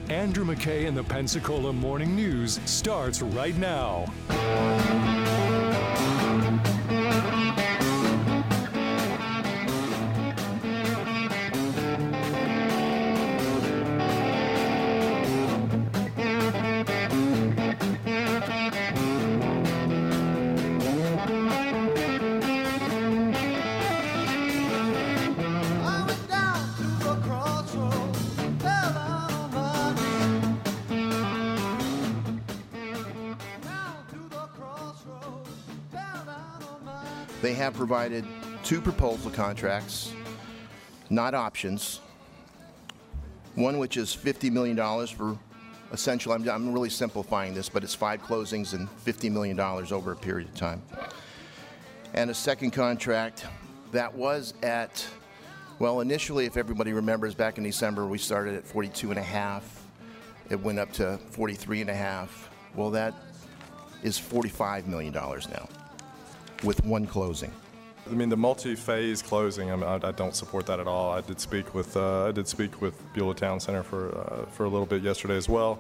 Andrew McKay and the Pensacola Morning News starts right now. They have provided 2 proposal contracts, not options. One which is $50 million for essential, I'm really simplifying this, but it's 5 closings and $50 million over a period of time. And a second contract that was at, well, initially, if everybody remembers, back in December, we started at 42.5. It went up to 43.5. Well, that is $45 million now, with 1 closing. I mean, the multi-phase closing, I don't support that at all. I did speak with Beulah Town Center for a little bit yesterday as well.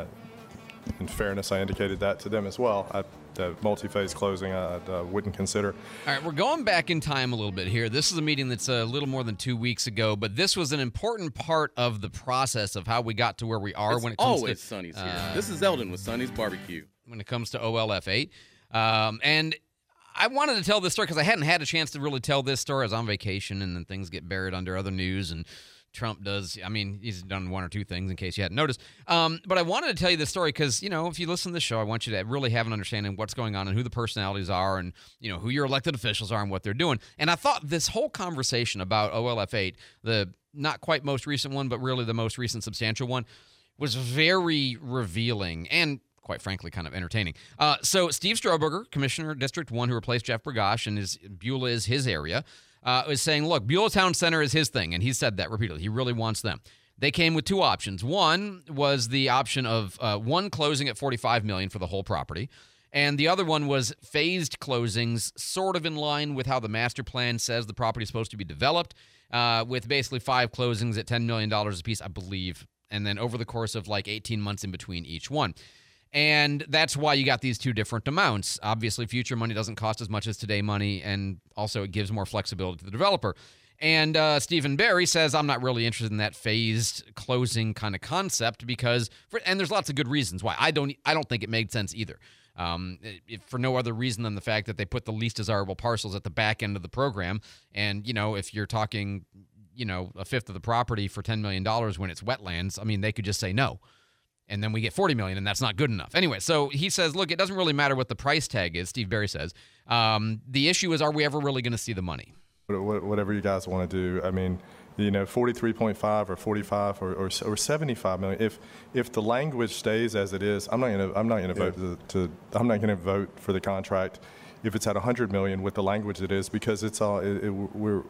In fairness, I indicated that to them as well. The multi-phase closing I wouldn't consider. All right, we're going back in time a little bit here. This is a meeting that's a little more than 2 weeks ago, but this was an important part of the process of how we got to where we are when it comes to... always Sonny's here. This is Eldon with Sonny's Barbecue. When it comes to OLF 8. And I wanted to tell this story because I hadn't had a chance to really tell this story. I was on vacation, and then things get buried under other news, and Trump does. I mean, he's done 1 or 2 things in case you hadn't noticed. But I wanted to tell you this story because, if you listen to the show, I want you to really have an understanding of what's going on and who the personalities are and, who your elected officials are and what they're doing. And I thought this whole conversation about OLF 8, the not quite most recent one, but really the most recent substantial one, was very revealing and, quite frankly, kind of entertaining. So Steve Stroberger, Commissioner District 1, who replaced Jeff Bergosh, and Beulah is his area, is saying, look, Beulah Town Center is his thing, and he said that repeatedly. He really wants them. They came with 2 options. One was the option of one closing at $45 million for the whole property, and the other one was phased closings, sort of in line with how the master plan says the property is supposed to be developed, with basically 5 closings at $10 million apiece, I believe, and then over the course of like 18 months in between each one. And that's why you got these 2 different amounts. Obviously, future money doesn't cost as much as today money, and also it gives more flexibility to the developer. And Stephen Barry says, I'm not really interested in that phased closing kind of concept because, and there's lots of good reasons why. I don't think it made sense either. For no other reason than the fact that they put the least desirable parcels at the back end of the program. And, if you're talking, a fifth of the property for $10 million when it's wetlands, I mean, they could just say no. And then we get $40 million, and that's not good enough. Anyway, so he says, look, it doesn't really matter what the price tag is, Steve Barry says. The issue is, are we ever really going to see the money? Whatever you guys want to do. I mean, 43.5 or 45 or 75 million. If the language stays as it is, I'm not going to vote for the contract if it's at 100 million with the language it is, because it's all we're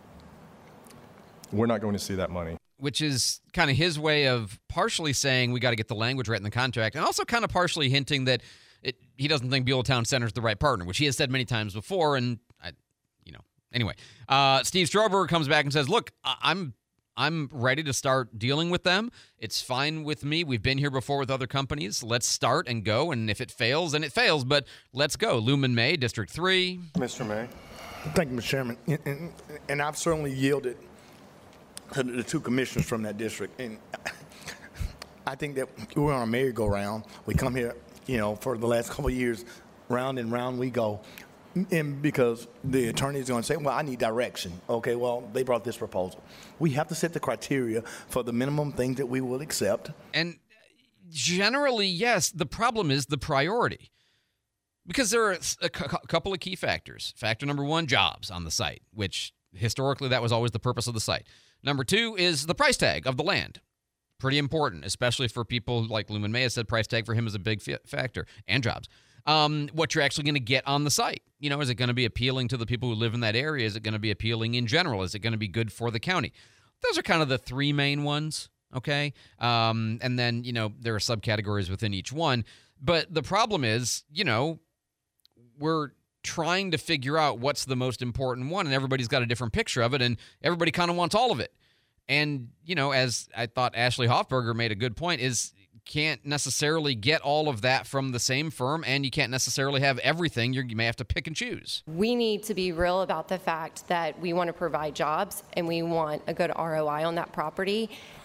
not going to see that money. Which is kind of his way of partially saying we got to get the language right in the contract, and also kind of partially hinting that he doesn't think Beulah Town Center is the right partner, which he has said many times before. And anyway, Steve Stroberger comes back and says, "Look, I'm ready to start dealing with them. It's fine with me. We've been here before with other companies. Let's start and go. And if it fails, then it fails. But let's go." Luman May, District 3. Mr. May. Thank you, Mr. Chairman. And I've certainly yielded to the 2 commissioners from that district. And I think that we're on a merry-go-round. We come here, for the last couple of years, round and round we go. And because the attorney is going to say, well, I need direction. Okay, well, they brought this proposal. We have to set the criteria for the minimum things that we will accept. And generally, yes, the problem is the priority. Because there are a couple of key factors. Factor number 1, jobs on the site, which historically that was always the purpose of the site. Number 2 is the price tag of the land. Pretty important, especially for people like Luman May has said price tag for him is a big factor, and jobs. What you're actually going to get on the site. Is it going to be appealing to the people who live in that area? Is it going to be appealing in general? Is it going to be good for the county? Those are kind of the 3 main ones, okay? And then, there are subcategories within each one. But the problem is, we're trying to figure out what's the most important one, and everybody's got a different picture of it, and everybody kind of wants all of it. And, as I thought Ashley Hoffberger made a good point, is can't necessarily get all of that from the same firm, and you can't necessarily have everything. You may have to pick and choose. We need to be real about the fact that we want to provide jobs and we want a good ROI on that property,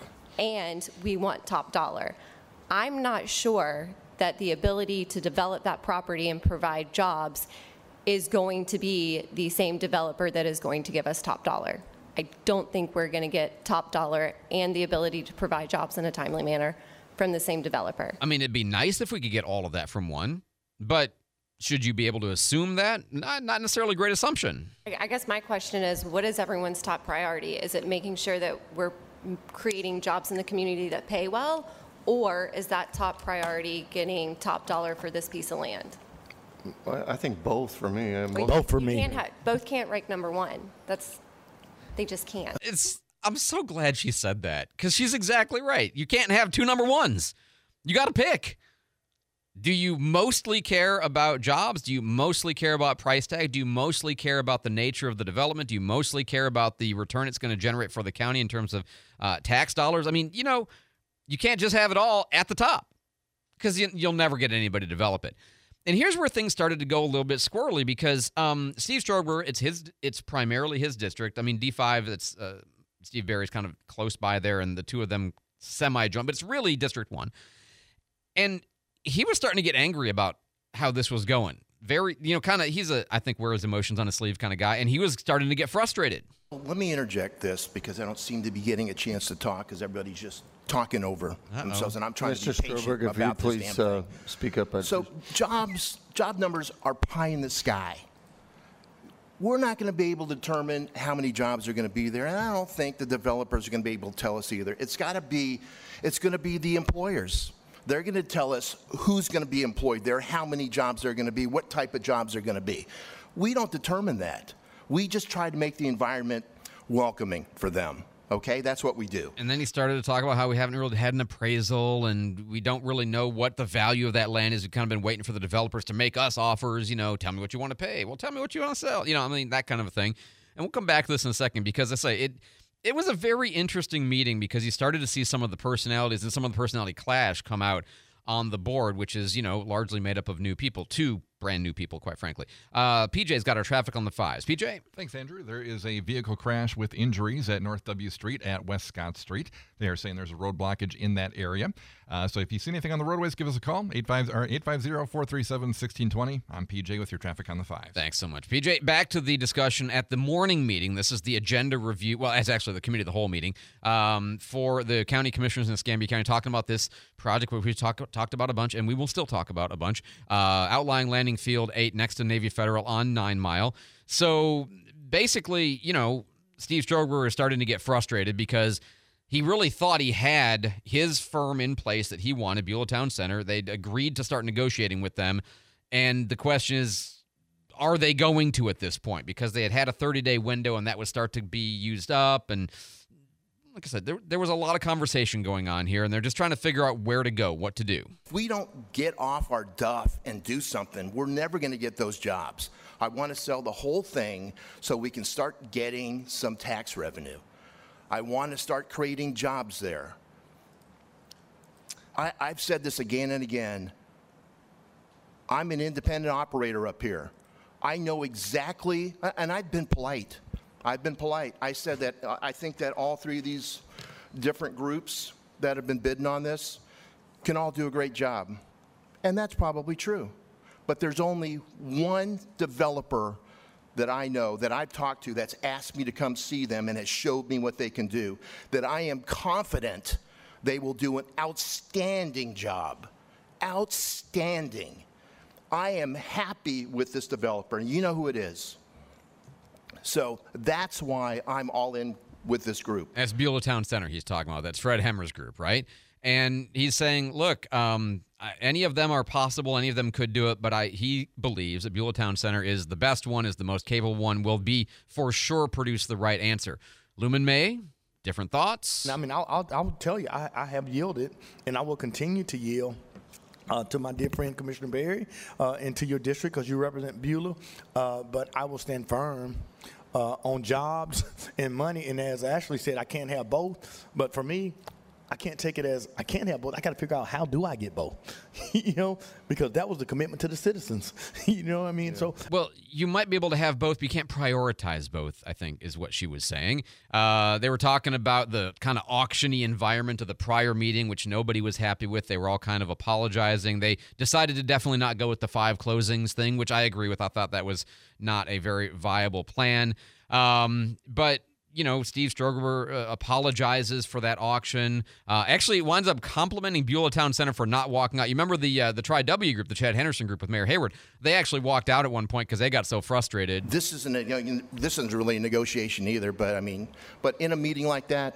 and we want top dollar. I'm not sure that the ability to develop that property and provide jobs is going to be the same developer that is going to give us top dollar. I don't think we're going to get top dollar and the ability to provide jobs in a timely manner from the same developer. I mean, it'd be nice if we could get all of that from one, but should you be able to assume that? Not necessarily a great assumption. I guess my question is, what is everyone's top priority? Is it making sure that we're creating jobs in the community that pay well, or is that top priority getting top dollar for this piece of land? Well, I think both for me. Both for me. Both can't rank number one. They just can't. I'm so glad she said that, because she's exactly right. You can't have two number ones. You got to pick. Do you mostly care about jobs? Do you mostly care about price tag? Do you mostly care about the nature of the development? Do you mostly care about the return it's going to generate for the county in terms of tax dollars? I mean, you can't just have it all at the top, because you'll never get anybody to develop it. And here's where things started to go a little bit squirrely, because Steve Strober, it's primarily his district. I mean, D5, it's Steve Barry's kind of close by there, and the two of them semi-joint, but it's really District 1. And he was starting to get angry about how this was going. Very, he's I think, wear his emotions on his sleeve kind of guy, and he was starting to get frustrated. Well, let me interject this, because I don't seem to be getting a chance to talk, because everybody's just talking over themselves, and I'm trying to be patient Stroberg, if you about this please damn thing. speak up. So job numbers are pie in the sky. We're not going to be able to determine how many jobs are going to be there, and I don't think the developers are going to be able to tell us either. It's going to be the employers. They're going to tell us who's going to be employed there, how many jobs there are going to be, what type of jobs are going to be. We don't determine that. We just try to make the environment welcoming for them. Okay, that's what we do. And then he started to talk about how we haven't really had an appraisal, and we don't really know what the value of that land is. We've kind of been waiting for the developers to make us offers, tell me what you want to pay. Well, tell me what you want to sell. That kind of a thing. And we'll come back to this in a second, because I say it was a very interesting meeting, because you started to see some of the personalities and some of the personality clash come out on the board, which is, largely made up of new people, two brand new people, quite frankly. PJ's got our traffic on the fives. PJ? Thanks, Andrew. There is a vehicle crash with injuries at North W Street at West Scott Street. They are saying there's a road blockage in that area. So if you see anything on the roadways, give us a call, 850-437-1620. I'm PJ with your traffic on the fives. Thanks so much. PJ, back to the discussion at the morning meeting. This is the agenda review. Well, it's actually the committee of the whole meeting for the county commissioners in Escambia County, talking about this project which we talked about a bunch, and we will still talk about a bunch. Outlying Landing Field 8 next to Navy Federal on 9 Mile. So basically, Steve Strober is starting to get frustrated, because he really thought he had his firm in place that he wanted, Beulah Town Center. They'd agreed to start negotiating with them. And the question is, are they going to at this point? Because they had a 30-day window, and that would start to be used up. And like I said, there was a lot of conversation going on here, and they're just trying to figure out where to go, what to do. If we don't get off our duff and do something, we're never going to get those jobs. I want to sell the whole thing so we can start getting some tax revenue. I want to start creating jobs there. I've said this again and again. I'm an independent operator up here. I know exactly, and I've been polite. I said that I think that all three of these different groups that have been bidding on this can all do a great job. And that's probably true. But there's only one developer that I know, that I've talked to, that's asked me to come see them and has showed me what they can do, that I am confident they will do an outstanding job. Outstanding. I am happy with this developer, and you know who it is. So that's why I'm all in with this group. That's Beulah Town Center he's talking about. That's Fred Hemmer's group, right? And he's saying, look, any of them are possible. Any of them could do it. But he believes that Beulah Town Center is the best one, is the most capable one, will be for sure produce the right answer. Lumen May, different thoughts? I mean, I'll tell you, I have yielded, and I will continue to yield to my dear friend Commissioner Barry and to your district, because you represent Beulah. But I will stand firm on jobs and money. And as Ashley said, I can't have both. But for me, I can't take it as I can't have both. I got to figure out how do I get both, because that was the commitment to the citizens. You know what I mean? So, well, you might be able to have both, but you can't prioritize both, I think, is what she was saying. They were talking about the kind of auction-y environment of the prior meeting, which nobody was happy with. They were all kind of apologizing. They decided to definitely not go with the 5 closings thing, which I agree with. I thought that was not a very viable plan. But Steve Stroger apologizes for that auction. Actually, winds up complimenting Beulah Town Center for not walking out. You remember the Tri-W group, the Chad Henderson group with Mayor Hayward? They actually walked out at one point because they got so frustrated. This isn't really a negotiation either, but but in a meeting like that,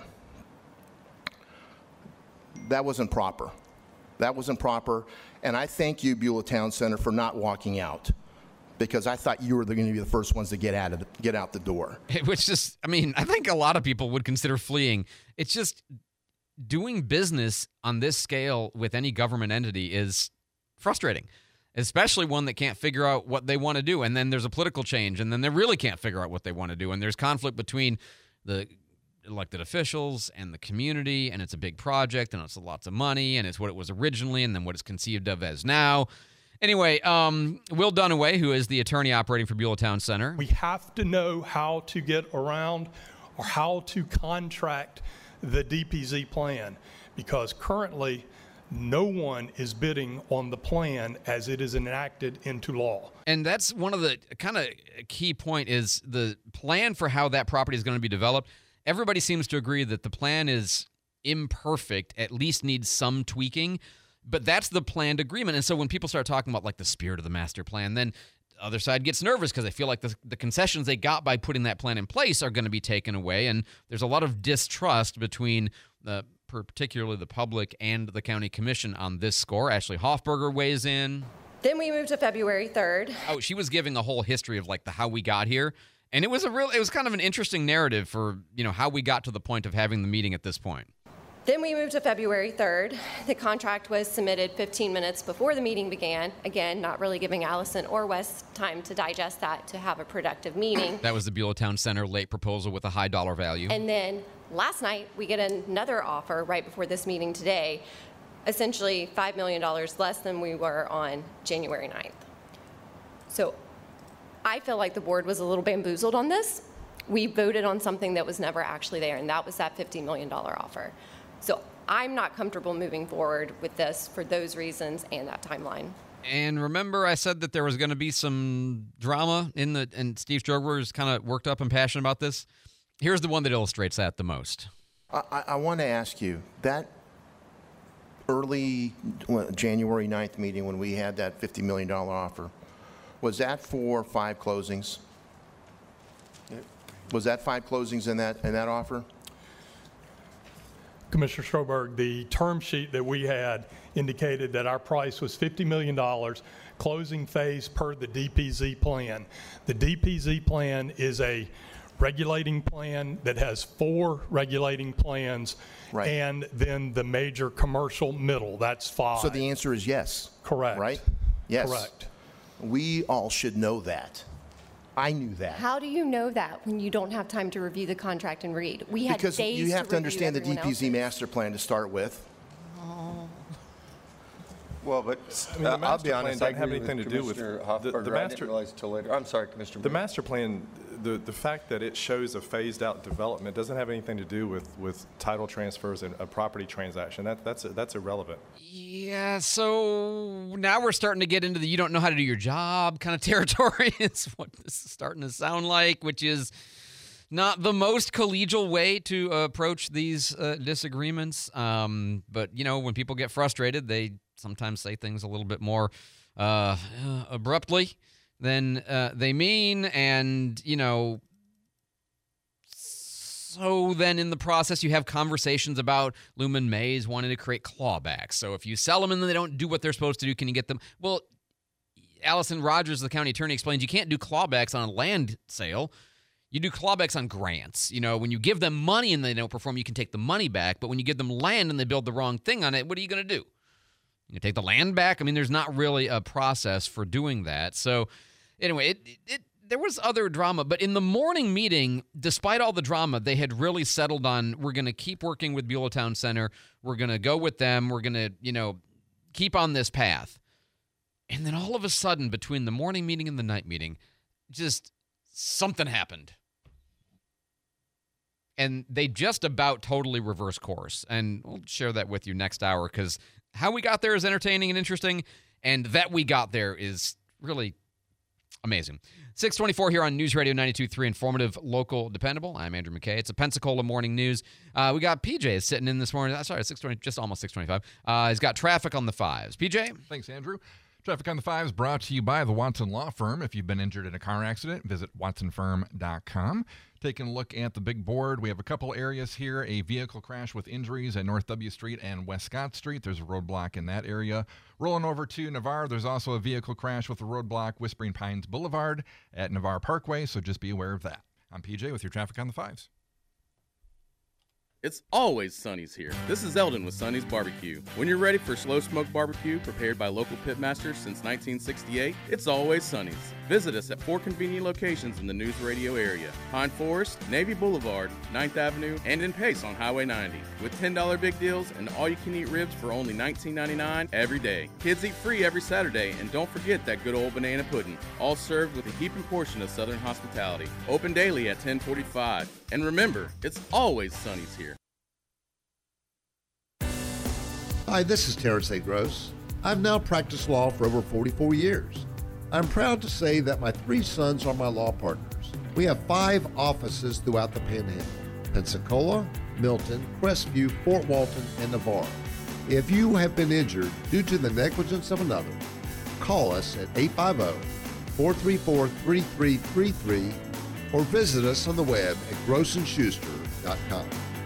that wasn't proper. That wasn't proper, and I thank you, Beulah Town Center, for not walking out, because I thought you were going to be the first ones to get out the door. Which just, I think a lot of people would consider fleeing. It's just doing business on this scale with any government entity is frustrating, especially one that can't figure out what they want to do. And then there's a political change, and then they really can't figure out what they want to do. And there's conflict between the elected officials and the community, and it's a big project, and it's lots of money, and it's what it was originally, and then what it's conceived of as now. Anyway, Will Dunaway, who is the attorney operating for Beulah Town Center. We have to know how to get around or how to contract the DPZ plan, because currently no one is bidding on the plan as it is enacted into law. And that's one of the kind of key point is the plan for how that property is going to be developed. Everybody seems to agree that the plan is imperfect, at least needs some tweaking. But that's the planned agreement. And so when people start talking about like the spirit of the master plan, then the other side gets nervous because they feel like the concessions they got by putting that plan in place are going to be taken away. And there's a lot of distrust between particularly the public and the county commission on this score. Ashley Hoffberger weighs in. Then we moved to February 3rd. Oh, she was giving a whole history of like how we got here. And it was kind of an interesting narrative for, how we got to the point of having the meeting at this point. Then we moved to February 3rd. The contract was submitted 15 minutes before the meeting began. Again, not really giving Allison or Wes time to digest that, to have a productive meeting. That was the Beulah Town Center late proposal with a high dollar value. And then last night, we get another offer right before this meeting today, essentially $5 million less than we were on January 9th. So I feel like the board was a little bamboozled on this. We voted on something that was never actually there, and that was that $50 million offer. So I'm not comfortable moving forward with this for those reasons and that timeline. And remember, I said that there was going to be some drama and Steve Stroger is kind of worked up and passionate about this. Here's the one that illustrates that the most. I want to ask you, that early January 9th meeting when we had that $50 million offer, was that for 5 closings? Was that 5 closings in that offer? Commissioner Stroberg, the term sheet that we had indicated that our price was $50 million, closing phase per the DPZ plan. The DPZ plan is a regulating plan that has 4 regulating plans, right, and then the major commercial middle, that's 5. So the answer is yes. Correct. Right? Yes. Correct. We all should know that. I knew that. How do you know that when you don't have time to review the contract and read? We had because days you have to understand the review everyone DPZ master plan to start with. Well, but the I'll master be honest, plan I doesn't have agree anything with to do with Commissioner the Hoffberger. I master. didn't realize until later. I'm sorry, Commissioner. The master plan, the fact that it shows a phased out development doesn't have anything to do with title transfers and a property transaction. That's irrelevant. Yeah, so now we're starting to get into the you don't know how to do your job kind of territory. It's what this is starting to sound like, which is not the most collegial way to approach these disagreements. But, when people get frustrated, they sometimes say things a little bit more abruptly than they mean. And, so then in the process, you have conversations about Lumen Mays wanting to create clawbacks. So if you sell them and then they don't do what they're supposed to do, can you get them? Well, Allison Rogers, the county attorney, explains you can't do clawbacks on a land sale. You do clawbacks on grants. When you give them money and they don't perform, you can take the money back. But when you give them land and they build the wrong thing on it, what are you going to do? You take the land back? There's not really a process for doing that. So anyway, there was other drama, but in the morning meeting, despite all the drama, they had really settled on, we're going to keep working with Beulah Town Center. We're going to go with them. We're going to, keep on this path. And then all of a sudden, between the morning meeting and the night meeting, just something happened. And they just about totally reverse course. And we'll share that with you next hour, because how we got there is entertaining and interesting, and that we got there is really amazing. 624 here on News Radio 92.3, informative, local, dependable. I'm Andrew McKay. It's a Pensacola Morning News. We got PJ sitting in this morning. Sorry, 620, just almost 625. He's got traffic on the fives. PJ? Thanks, Andrew. Traffic on the Fives brought to you by the Watson Law Firm. If you've been injured in a car accident, visit watsonfirm.com. Taking a look at the big board, we have a couple areas here. A vehicle crash with injuries at North W Street and West Scott Street. There's a roadblock in that area. Rolling over to Navarre, there's also a vehicle crash with a roadblock Whispering Pines Boulevard at Navarre Parkway, so just be aware of that. I'm PJ with your traffic on the Fives. It's always Sonny's here. This is Eldon with Sonny's Barbecue. When you're ready for slow smoke barbecue prepared by local pitmasters since 1968, it's always Sonny's. Visit us at 4 convenient locations in the News Radio area: Pine Forest, Navy Boulevard, 9th Avenue, and in Pace on Highway 90. With $10 big deals and all-you-can-eat ribs for only $19.99 every day. Kids eat free every Saturday, and don't forget that good old banana pudding, all served with a heaping portion of Southern hospitality. Open daily at 10:45. And remember, it's always Sonny's here. Hi, this is Terrence A. Gross. I've now practiced law for over 44 years. I'm proud to say that my 3 sons are my law partners. We have 5 offices throughout the Panhandle: Pensacola, Milton, Crestview, Fort Walton, and Navarre. If you have been injured due to the negligence of another, call us at 850-434-3333 or visit us on the web at grossandschuster.com.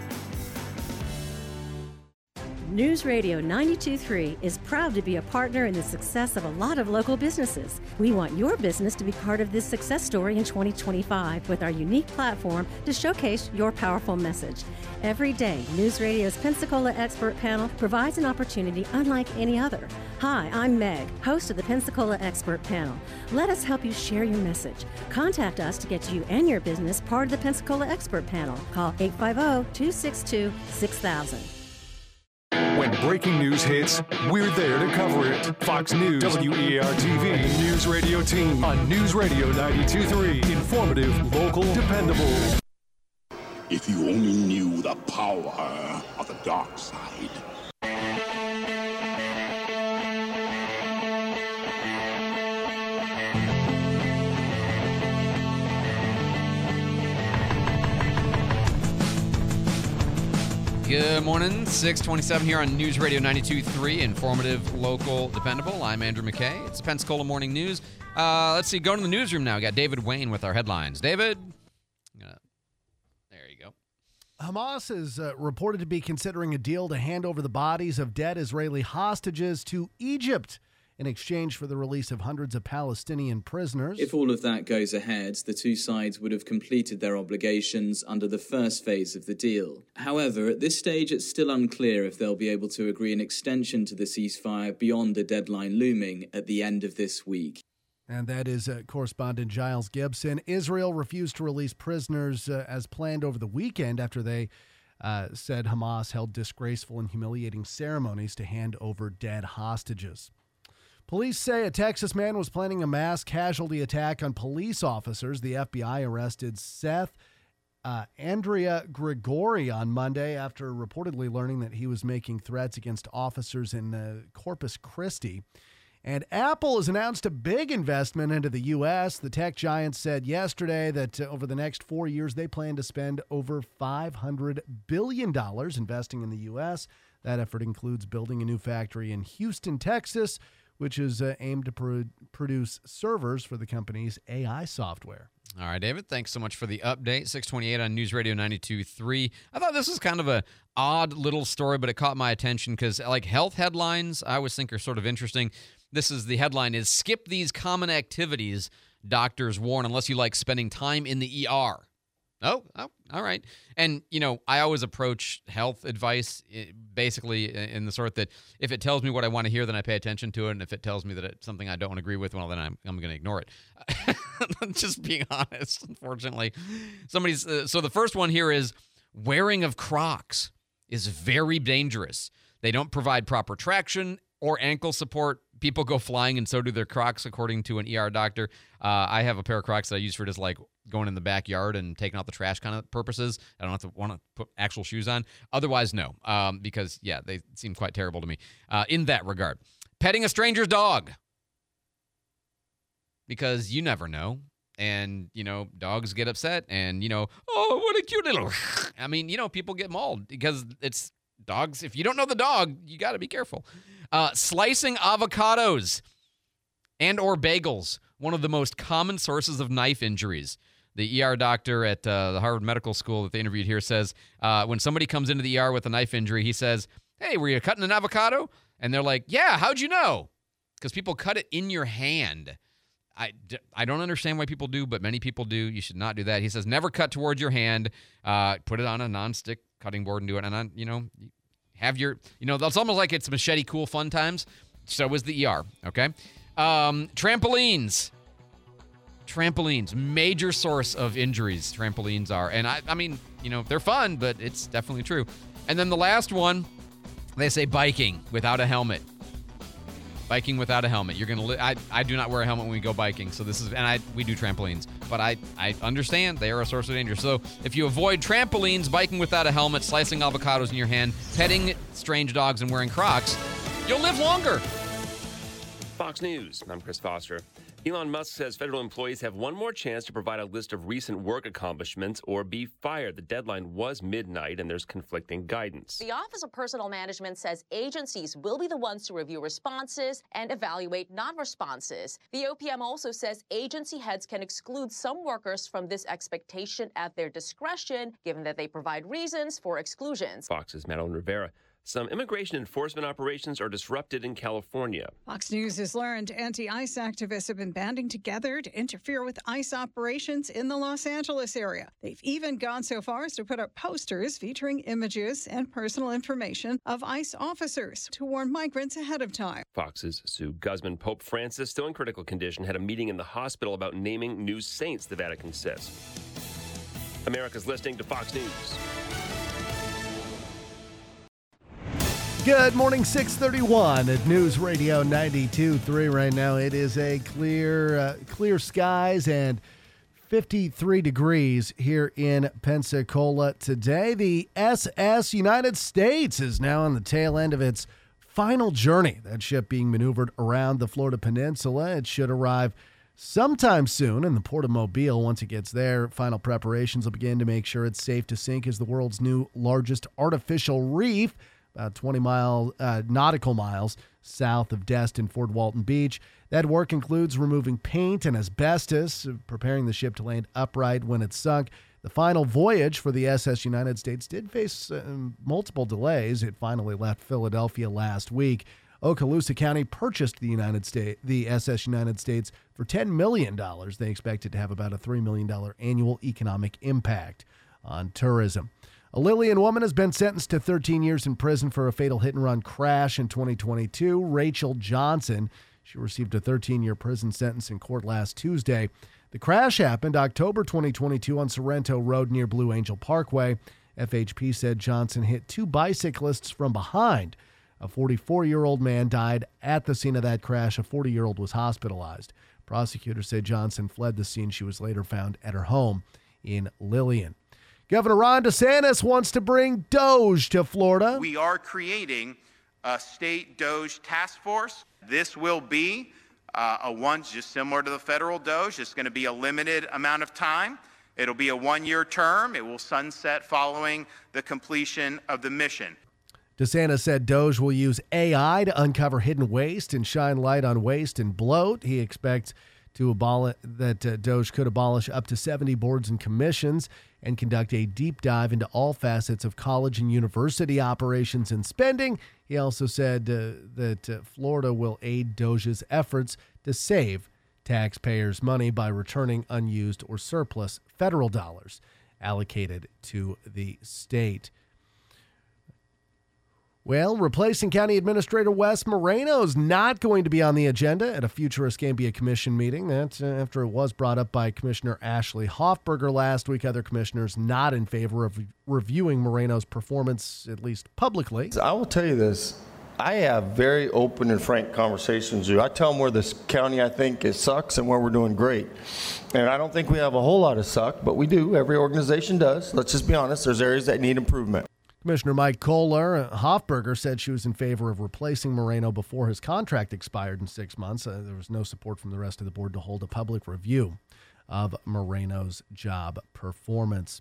News Radio 92.3 is proud to be a partner in the success of a lot of local businesses. We want your business to be part of this success story in 2025 with our unique platform to showcase your powerful message. Every day, News Radio's Pensacola Expert Panel provides an opportunity unlike any other. Hi, I'm Meg, host of the Pensacola Expert Panel. Let us help you share your message. Contact us to get you and your business part of the Pensacola Expert Panel. Call 850-262-6000. When breaking news hits, we're there to cover it. Fox News, WEAR-TV, and News Radio team on News Radio 92.3. Informative, local, dependable. If you only knew the power of the dark side. Good morning, 627 here on News Radio 92.3, informative, local, dependable. I'm Andrew McKay. It's the Pensacola Morning News. Let's see, going to the newsroom now. We got David Wayne with our headlines. David? There you go. Hamas is reported to be considering a deal to hand over the bodies of dead Israeli hostages to Egypt in exchange for the release of hundreds of Palestinian prisoners. If all of that goes ahead, the two sides would have completed their obligations under the first phase of the deal. However, at this stage, it's still unclear if they'll be able to agree an extension to the ceasefire beyond the deadline looming at the end of this week. And that is correspondent Giles Gibson. Israel refused to release prisoners as planned over the weekend after they said Hamas held disgraceful and humiliating ceremonies to hand over dead hostages. Police say a Texas man was planning a mass casualty attack on police officers. The FBI arrested Seth Andrea Grigori on Monday after reportedly learning that he was making threats against officers in Corpus Christi. And Apple has announced a big investment into the U.S. The tech giant said yesterday that over the next 4 years, they plan to spend over $500 billion investing in the U.S. That effort includes building a new factory in Houston, Texas, which is aimed to produce servers for the company's AI software. All right, David, thanks so much for the update. 628 on News Radio 92.3. I thought this was kind of a odd little story, but it caught my attention because, like, health headlines, I always think are sort of interesting. This is the headline is, skip these common activities, doctors warn, unless you like spending time in the ER. Oh, all right. And, I always approach health advice basically in the sort that if it tells me what I want to hear, then I pay attention to it. And if it tells me that it's something I don't agree with, well, then I'm going to ignore it. Just being honest, unfortunately. So the first one here is wearing of Crocs is very dangerous. They don't provide proper traction or ankle support. People go flying, and so do their Crocs, according to an ER doctor. I have a pair of Crocs that I use for just like going in the backyard and taking out the trash kind of purposes. I don't want to put actual shoes on. Otherwise, no, because, they seem quite terrible to me in that regard. Petting a stranger's dog, because you never know. And, dogs get upset and, oh, what a cute little. I mean, people get mauled because it's dogs. If you don't know the dog, you got to be careful. Slicing avocados and or bagels, one of the most common sources of knife injuries. The ER doctor at the Harvard Medical School that they interviewed here says when somebody comes into the ER with a knife injury, he says, hey, were you cutting an avocado? And they're like, yeah, how'd you know? Because people cut it in your hand. I don't understand why people do, but many people do. You should not do that. He says never cut towards your hand. Put it on a nonstick cutting board and do it. And, have your, that's almost like it's Machete Cool Fun Times. So is the ER, okay? Trampolines, major source of injuries, trampolines are. And I mean, they're fun, but it's definitely true. And then the last one, they say biking without a helmet. Biking without a helmet. You're going to I do not wear a helmet when we go biking. So this is, and we do trampolines, but I understand they are a source of danger. So if you avoid trampolines, biking without a helmet, slicing avocados in your hand, petting strange dogs, and wearing Crocs, you'll live longer. Fox News. I'm Chris Foster. Elon Musk says federal employees have one more chance to provide a list of recent work accomplishments or be fired. The deadline was midnight, and there's conflicting guidance. The Office of Personnel Management says agencies will be the ones to review responses and evaluate non-responses. The OPM also says agency heads can exclude some workers from this expectation at their discretion, given that they provide reasons for exclusions. Fox's Madeline Rivera. Some immigration enforcement operations are disrupted in California. Fox News has learned anti-ICE activists have been banding together to interfere with ICE operations in the Los Angeles area. They've even gone so far as to put up posters featuring images and personal information of ICE officers to warn migrants ahead of time. Fox's Sue Guzman. Pope Francis, still in critical condition, had a meeting in the hospital about naming new saints, the Vatican says. America's listening to Fox News. Good morning, 631 at News Radio 92.3 right now. It is a clear skies and 53 degrees here in Pensacola today. The SS United States is now on the tail end of its final journey. That ship being maneuvered around the Florida Peninsula. It should arrive sometime soon in the Port of Mobile. Once it gets there, final preparations will begin to make sure it's safe to sink as the world's new largest artificial reef, about 20 nautical miles south of Destin, Fort Walton Beach. That work includes removing paint and asbestos, preparing the ship to land upright when it's sunk. The final voyage for the SS United States did face multiple delays. It finally left Philadelphia last week. Okaloosa County purchased the SS United States for $10 million. They expect it to have about a $3 million annual economic impact on tourism. A Lillian woman has been sentenced to 13 years in prison for a fatal hit-and-run crash in 2022. Rachel Johnson, she received a 13-year prison sentence in court last Tuesday. The crash happened October 2022 on Sorrento Road near Blue Angel Parkway. FHP said Johnson hit two bicyclists from behind. A 44-year-old man died at the scene of that crash. A 40-year-old was hospitalized. Prosecutors say Johnson fled the scene. She was later found at her home in Lillian. Governor Ron DeSantis wants to bring Doge to Florida. We are creating a state Doge task force. This will be a one just similar to the federal Doge. It's going to be a limited amount of time. It'll be a one-year term. It will sunset following the completion of the mission. DeSantis said Doge will use AI to uncover hidden waste and shine light on waste and bloat. He expects that Doge could abolish up to 70 boards and commissions and conduct a deep dive into all facets of college and university operations and spending. He also said that Florida will aid Doge's efforts to save taxpayers' money by returning unused or surplus federal dollars. allocated to the state. Well, replacing County Administrator Wes Moreno is not going to be on the agenda at a future Escambia Commission meeting. That's after it was brought up by Commissioner Ashley Hoffberger last week. Other commissioners not in favor of reviewing Moreno's performance, at least publicly. I will tell you this. I have very open and frank conversations with you. I tell them where this county I think it sucks and where we're doing great. And I don't think we have a whole lot of suck, but we do. Every organization does. Let's just be honest. There's areas that need improvement. Commissioner Mike Kohler, Hoffberger, said she was in favor of replacing Moreno before his contract expired in 6 months. There was no support from the rest of the board to hold a public review of Moreno's job performance.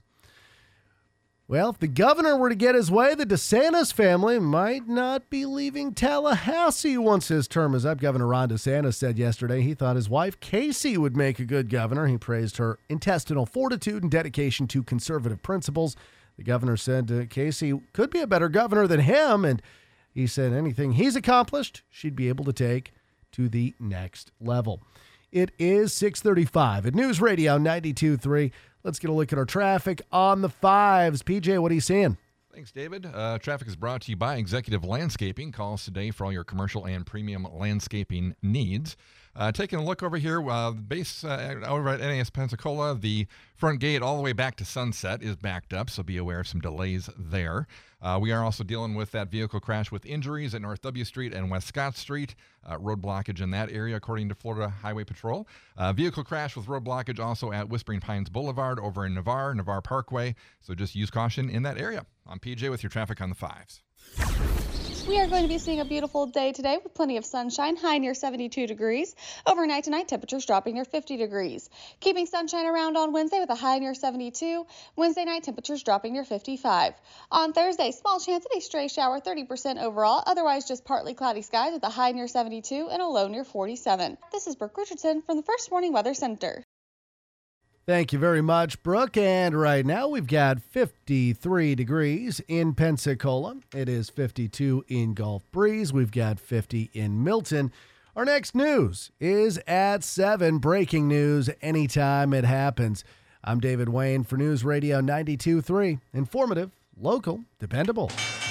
Well, if the governor were to get his way, the DeSantis family might not be leaving Tallahassee once his term is up. Governor Ron DeSantis said yesterday he thought his wife, Casey, would make a good governor. He praised her intestinal fortitude and dedication to conservative principles. The governor said Casey could be a better governor than him, and he said anything he's accomplished, she'd be able to take to the next level. It is 6:35 at News Radio 92.3. Let's get a look at our traffic on the fives. PJ, what are you seeing? Thanks, David. Traffic is brought to you by Executive Landscaping. Call us today for all your commercial and premium landscaping needs. Taking a look over here, base over at NAS Pensacola, the front gate all the way back to Sunset is backed up, so be aware of some delays there. We are also dealing with that vehicle crash with injuries at North W Street and West Scott Street. Road blockage in that area, according to Florida Highway Patrol. Vehicle crash with road blockage also at Whispering Pines Boulevard over in Navarre Parkway. So just use caution in that area. I'm PJ with your traffic on the fives. We are going to be seeing a beautiful day today with plenty of sunshine, high near 72 degrees. Overnight tonight, temperatures dropping near 50 degrees. Keeping sunshine around on Wednesday with a high near 72. Wednesday night, temperatures dropping near 55. On Thursday, small chance of a stray shower, 30% overall. Otherwise, just partly cloudy skies with a high near 72 and a low near 47. This is Brooke Richardson from the First Warning Weather Center. Thank you very much, Brooke. And right now we've got 53 degrees in Pensacola. It is 52 in Gulf Breeze. We've got 50 in Milton. Our next news is at 7. Breaking news anytime it happens. I'm David Wayne for News Radio 92.3. Informative, local, dependable.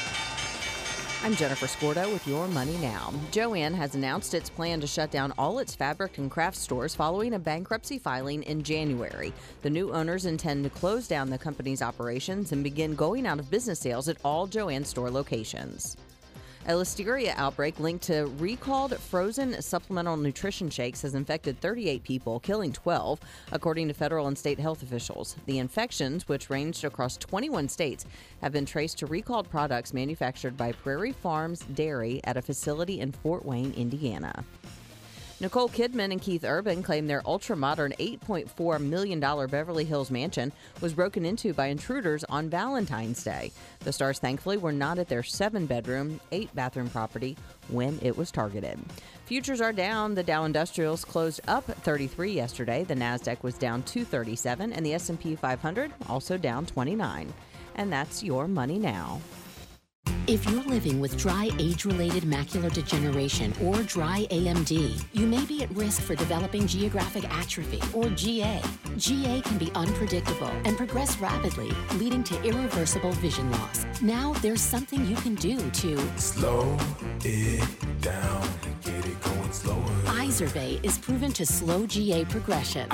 I'm Jennifer Scordo with Your Money Now. JOANN has announced its plan to shut down all its fabric and craft stores following a bankruptcy filing in January. The new owners intend to close down the company's operations and begin going out of business sales at all JOANN store locations. A listeria outbreak linked to recalled frozen supplemental nutrition shakes has infected 38 people, killing 12, according to federal and state health officials. The infections, which ranged across 21 states, have been traced to recalled products manufactured by Prairie Farms Dairy at a facility in Fort Wayne, Indiana. Nicole Kidman and Keith Urban claim their ultra-modern $8.4 million Beverly Hills mansion was broken into by intruders on Valentine's Day. The stars thankfully were not at their 7-bedroom, 8-bathroom property when it was targeted. Futures are down. The Dow Industrials closed up 33 yesterday. The Nasdaq was down 237, and the S&P 500 also down 29. And that's Your Money Now. If you're living with dry age-related macular degeneration or dry AMD, you may be at risk for developing geographic atrophy or GA. GA can be unpredictable and progress rapidly, leading to irreversible vision loss. Now there's something you can do to slow it down and get it going slower. Izervay is proven to slow GA progression.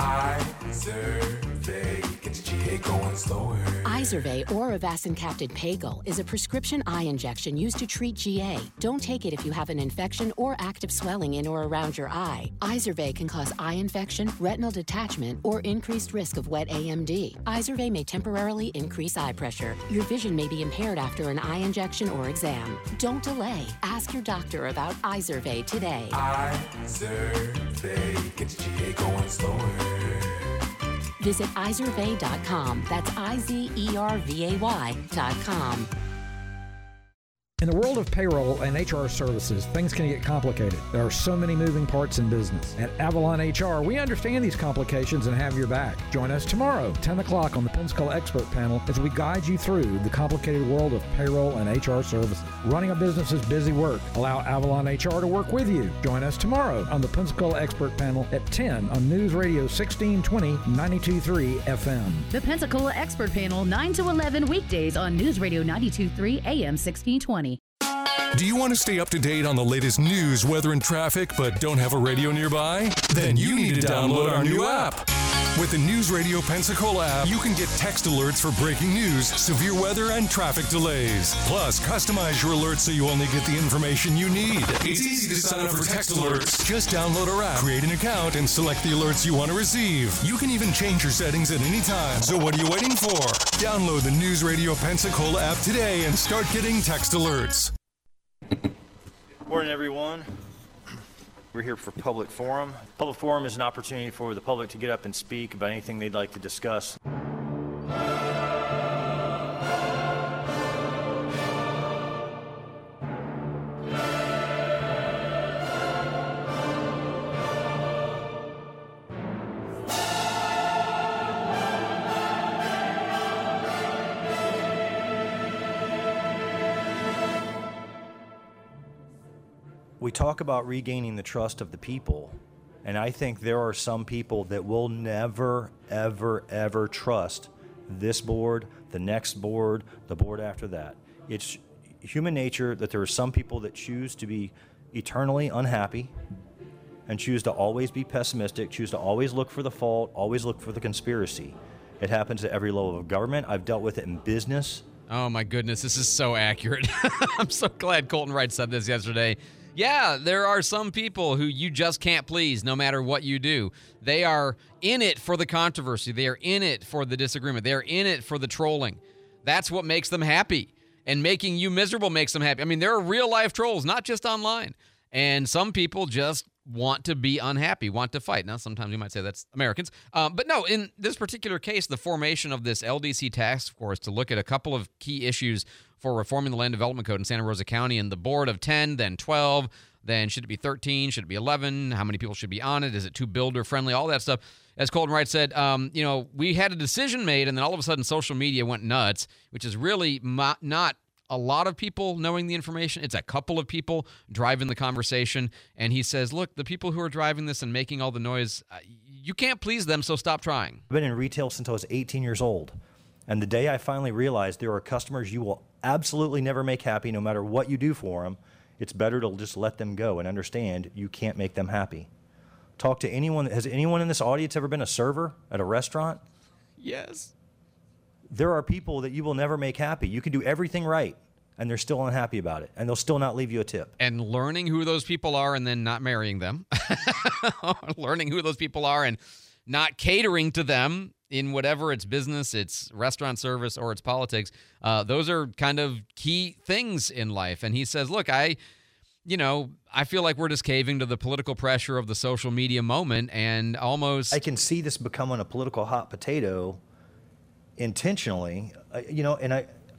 Izervay gets GA going slower. Izervay or avacincaptad pagel is a prescription eye injection used to treat GA. Don't take it if you have an infection or active swelling in or around your eye. Izervay can cause eye infection, retinal detachment, or increased risk of wet AMD. Izervay may temporarily increase eye pressure. Your vision may be impaired after an eye injection or exam. Don't delay. Ask your doctor about Izervay today. Izervay gets GA going slower. Visit Izervay.com. That's IZERVAY.com. In the world of payroll and HR services, things can get complicated. There are so many moving parts in business. At Avalon HR, we understand these complications and have your back. Join us tomorrow, 10 o'clock on the Pensacola Expert Panel as we guide you through the complicated world of payroll and HR services. Running a business is busy work. Allow Avalon HR to work with you. Join us tomorrow on the Pensacola Expert Panel at 10 on News Radio 1620 92.3 FM. The Pensacola Expert Panel, 9 to 11 weekdays on News Radio 92.3 AM 1620. Do you want to stay up to date on the latest news, weather, and traffic, but don't have a radio nearby? Then you need to download our new app. With the News Radio Pensacola app, you can get text alerts for breaking news, severe weather, and traffic delays. Plus, customize your alerts so you only get the information you need. It's easy to sign up for text alerts. Just download our app, create an account, and select the alerts you want to receive. You can even change your settings at any time. So what are you waiting for? Download the News Radio Pensacola app today and start getting text alerts. Morning, everyone. We're here for Public Forum. Public Forum is an opportunity for the public to get up and speak about anything they'd like to discuss. We talk about regaining the trust of the people, and I think there are some people that will never, ever, ever trust this board, the next board, the board after that. It's human nature that there are some people that choose to be eternally unhappy and choose to always be pessimistic, choose to always look for the fault, always look for the conspiracy. It happens at every level of government. I've dealt with it in business. Oh, my goodness. This is so accurate. I'm so glad Colton Wright said this yesterday. Yeah, there are some people who you just can't please no matter what you do. They are in it for the controversy. They are in it for the disagreement. They are in it for the trolling. That's what makes them happy. And making you miserable makes them happy. I mean, there are real-life trolls, not just online. And some people just want to be unhappy, want to fight. Now, sometimes you might say that's Americans. But no, in this particular case, the formation of this LDC task force to look at a couple of key issues for reforming the land development code in Santa Rosa County, and the board of 10, then 12, then should it be 13, should it be 11, how many people should be on it, is it too builder friendly, all that stuff. As Colton Wright said, we had a decision made, and then all of a sudden social media went nuts, which is really not a lot of people knowing the information. It's a couple of people driving the conversation. And he says, look, the people who are driving this and making all the noise, you can't please them, so stop trying. I've been in retail since I was 18 years old. And the day I finally realized there are customers you will absolutely never make happy no matter what you do for them, it's better to just let them go and understand you can't make them happy. Talk to anyone. Has anyone in this audience ever been a server at a restaurant? Yes. There are people that you will never make happy. You can do everything right, and they're still unhappy about it, and they'll still not leave you a tip. And learning who those people are and then not marrying them. Learning who those people are and not catering to them in whatever it's business, it's restaurant service, or it's politics. Those are kind of key things in life. And he says, look, I feel like we're just caving to the political pressure of the social media moment, and almost... I can see this becoming a political hot potato intentionally, and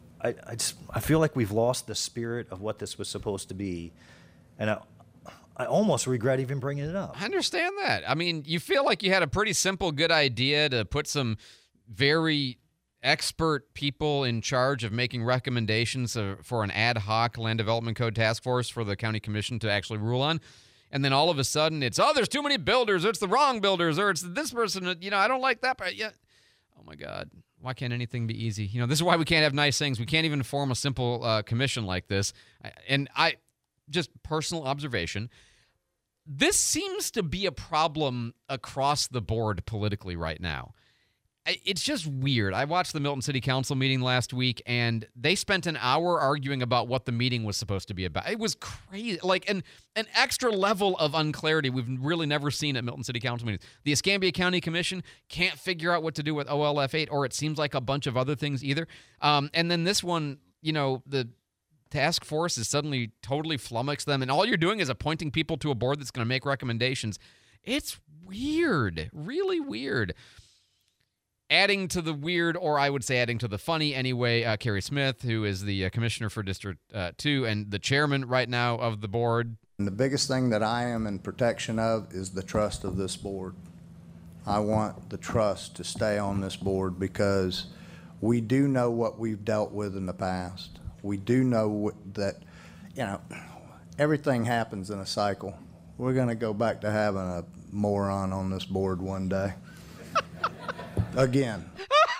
I feel like we've lost the spirit of what this was supposed to be, and I almost regret even bringing it up. I understand that. I mean, you feel like you had a pretty simple, good idea to put some very expert people in charge of making recommendations for an ad hoc land development code task force for the county commission to actually rule on. And then all of a sudden it's, there's too many builders, or it's the wrong builders, or it's this person, I don't like that part. Yeah. Oh my God. Why can't anything be easy? This is why we can't have nice things. We can't even form a simple commission like this. And just personal observation, this seems to be a problem across the board politically right now. It's just weird. I watched the Milton City Council meeting last week, and they spent an hour arguing about what the meeting was supposed to be about. It was crazy. Like an extra level of unclarity we've really never seen at Milton City Council meetings. The Escambia County Commission can't figure out what to do with OLF 8, or it seems like a bunch of other things either. And then this one, the task force is suddenly totally flummoxed them, and all you're doing is appointing people to a board that's going to make recommendations. It's weird, really weird. adding to the weird, or I would say adding to the funny anyway, Kerry Smith, who is the commissioner for District 2 and the chairman right now of the board. And the biggest thing that I am in protection of is the trust of this board. I want the trust to stay on this board because we do know what we've dealt with in the past. We do know that, everything happens in a cycle. We're going to go back to having a moron on this board one day. Again.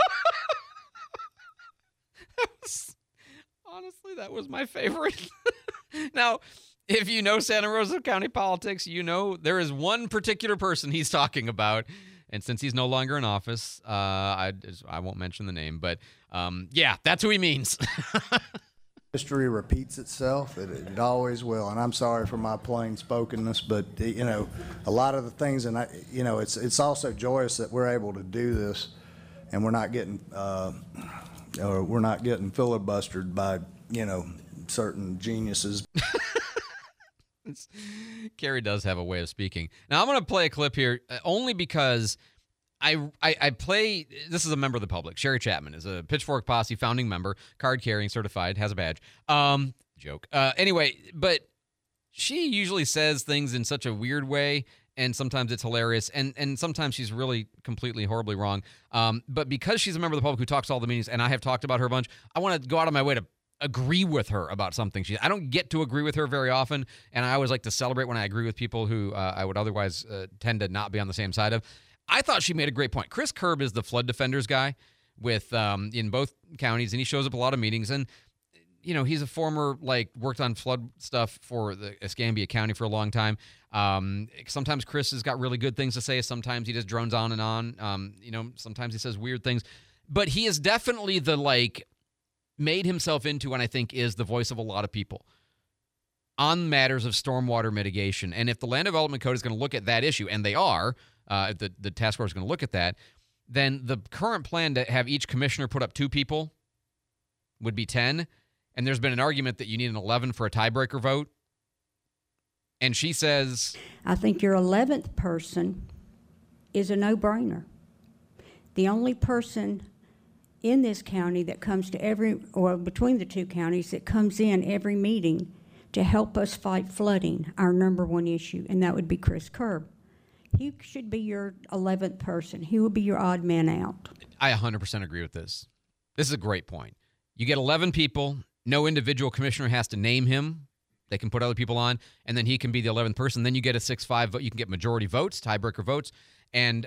Honestly, that was my favorite. Now, if you know Santa Rosa County politics, you know there is one particular person he's talking about. And since he's no longer in office, I won't mention the name. But, yeah, that's who he means. History repeats itself. It always will. And I'm sorry for my plain spokenness, but, a lot of the things, and, it's also joyous that we're able to do this and we're not getting filibustered by, certain geniuses. Kerry does have a way of speaking. Now, I'm going to play a clip here only because I play, this is a member of the public. Sherry Chapman is a Pitchfork Posse founding member, card carrying, certified, has a badge. Joke. Anyway, but she usually says things in such a weird way, and sometimes it's hilarious, and sometimes she's really completely, horribly wrong. But because she's a member of the public who talks to all the meetings, and I have talked about her a bunch, I want to go out of my way to agree with her about something. I don't get to agree with her very often, and I always like to celebrate when I agree with people who I would otherwise tend to not be on the same side of. I thought she made a great point. Chris Kerb is the flood defenders guy with in both counties, and he shows up a lot of meetings. And he's a former worked on flood stuff for the Escambia County for a long time. Sometimes Chris has got really good things to say. Sometimes he just drones on and on. Sometimes he says weird things, but he is definitely the made himself into, and I think is the voice of a lot of people on matters of stormwater mitigation. And if the Land Development Code is going to look at that issue, and they are, if the task force is going to look at that, then the current plan to have each commissioner put up 2 people would be 10. And there's been an argument that you need an 11 for a tiebreaker vote. And she says, I think your 11th person is a no-brainer. The only person in this county that comes to between the 2 counties that comes in every meeting to help us fight flooding, our number 1 issue, and that would be Chris Kerb. He should be your 11th person. He will be your odd man out. I 100% agree with this. This is a great point. You get 11 people. No individual commissioner has to name him. They can put other people on, and then he can be the 11th person. Then you get a 6-5 vote. You can get majority votes, tiebreaker votes. And,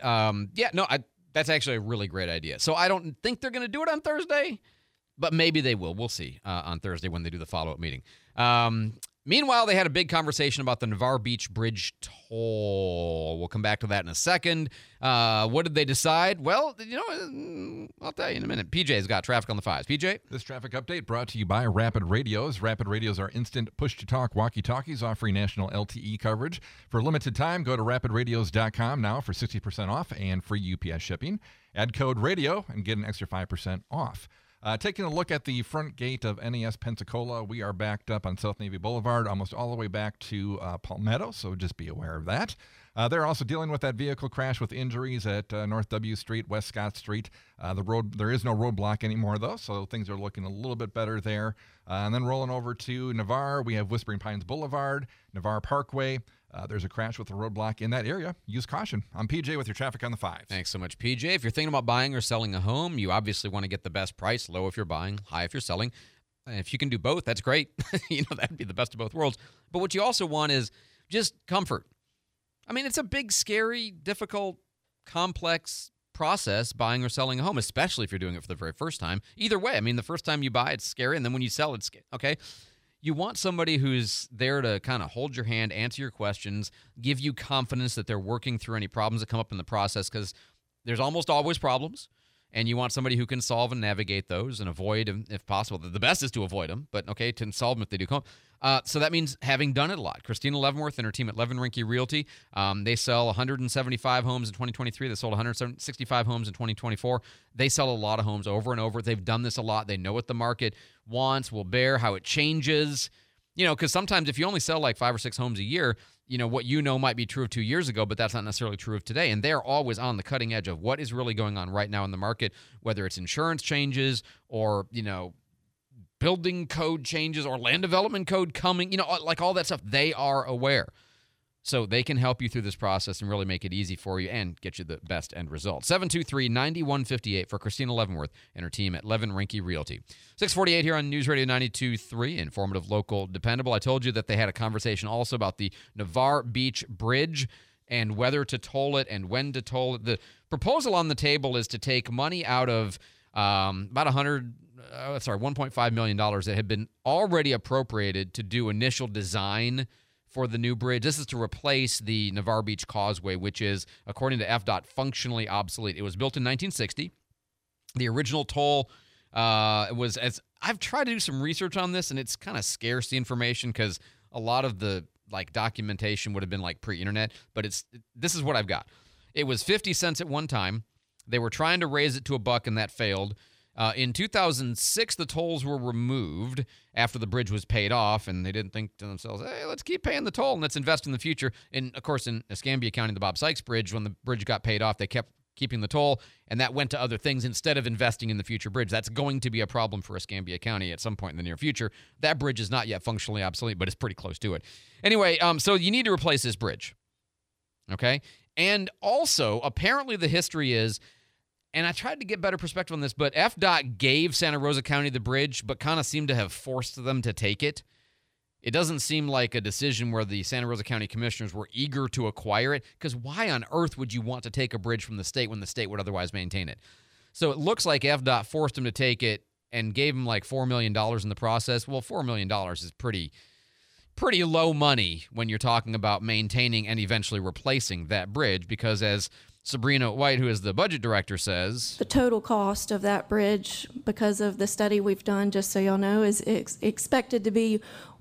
that's actually a really great idea. So I don't think they're going to do it on Thursday, but maybe they will. We'll see on Thursday when they do the follow-up meeting. Meanwhile, they had a big conversation about the Navarre Beach Bridge toll. We'll come back to that in a second. What did they decide? Well, I'll tell you in a minute. PJ's got traffic on the 5s. PJ? This traffic update brought to you by Rapid Radios. Rapid Radios are instant push-to-talk walkie-talkies offering national LTE coverage. For a limited time, go to rapidradios.com now for 60% off and free UPS shipping. Add code RADIO and get an extra 5% off. Taking a look at the front gate of NAS Pensacola, we are backed up on South Navy Boulevard almost all the way back to Palmetto, so just be aware of that. They're also dealing with that vehicle crash with injuries at North W Street, West Scott Street. There is no roadblock anymore, though, so things are looking a little bit better there. And then rolling over to Navarre, we have Whispering Pines Boulevard, Navarre Parkway. There's a crash with a roadblock in that area. Use caution. I'm PJ with your traffic on the 5s. Thanks so much, PJ. If you're thinking about buying or selling a home, you obviously want to get the best price, low if you're buying, high if you're selling. And if you can do both, that's great. That'd be the best of both worlds. But what you also want is just comfort. I mean, it's a big, scary, difficult, complex process buying or selling a home, especially if you're doing it for the very first time. Either way, I mean, the first time you buy, it's scary, and then when you sell, it's scary. Okay? You want somebody who's there to kind of hold your hand, answer your questions, give you confidence that they're working through any problems that come up in the process, because there's almost always problems, and you want somebody who can solve and navigate those and avoid them if possible. The best is to avoid them, but okay, to solve them if they do come up. So that means having done it a lot. Christina Leavenworth and her team at Leavenrinky Realty, they sell 175 homes in 2023. They sold 165 homes in 2024. They sell a lot of homes over and over. They've done this a lot. They know what the market wants, will bear, how it changes. Because sometimes if you only sell like 5 or 6 homes a year, what might be true of 2 years ago, but that's not necessarily true of today. And they're always on the cutting edge of what is really going on right now in the market, whether it's insurance changes or, building code changes or land development code coming, like all that stuff. They are aware. So they can help you through this process and really make it easy for you and get you the best end result. 723-9158 for Christina Leavenworth and her team at Levin Rinke Realty. 648 here on News Radio 92.3, informative, local, dependable. I told you that they had a conversation also about the Navarre Beach Bridge and whether to toll it and when to toll it. The proposal on the table is to take money out of about $1.5 million that had been already appropriated to do initial design for the new bridge. This is to replace the Navarre Beach Causeway, which is, according to FDOT, functionally obsolete. It was built in 1960. The original toll was, as I've tried to do some research on this, and it's kind of scarce, the information, because a lot of the documentation would have been pre-internet, but this is what I've got. It was 50 cents at one time. They were trying to raise it to $1, and that failed. In 2006, the tolls were removed after the bridge was paid off, and they didn't think to themselves, hey, let's keep paying the toll and let's invest in the future. And, of course, in Escambia County, the Bob Sykes Bridge, when the bridge got paid off, they kept keeping the toll, and that went to other things instead of investing in the future bridge. That's going to be a problem for Escambia County at some point in the near future. That bridge is not yet functionally obsolete, but it's pretty close to it. Anyway, so you need to replace this bridge, okay? And also, apparently the history is, and I tried to get better perspective on this, but FDOT gave Santa Rosa County the bridge, but kind of seemed to have forced them to take it. It doesn't seem like a decision where the Santa Rosa County commissioners were eager to acquire it, because why on earth would you want to take a bridge from the state when the state would otherwise maintain it? So it looks like FDOT forced them to take it and gave them $4 million in the process. Well, $4 million is pretty low money when you're talking about maintaining and eventually replacing that bridge, because as Sabrina White, who is the budget director, says, the total cost of that bridge, because of the study we've done, just so y'all know, is expected to be